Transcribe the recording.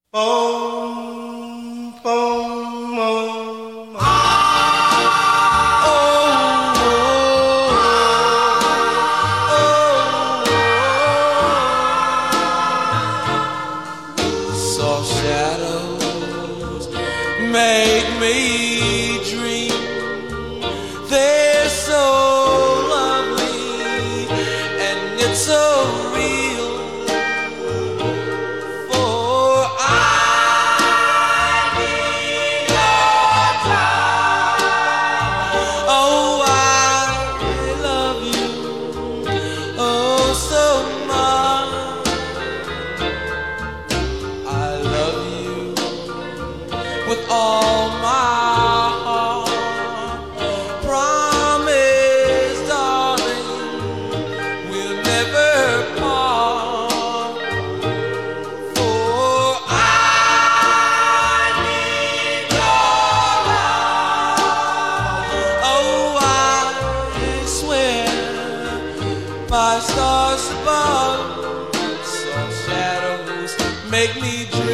Boom, boom, boom. Soft shadows make me dream. They're so lovely and it's so real. For I need your time. Oh, I love you oh so much. I love you with all my heart. Promise, darling, we'll never part. For I need your love. Oh, I swear by stars above, some shadows make me dream.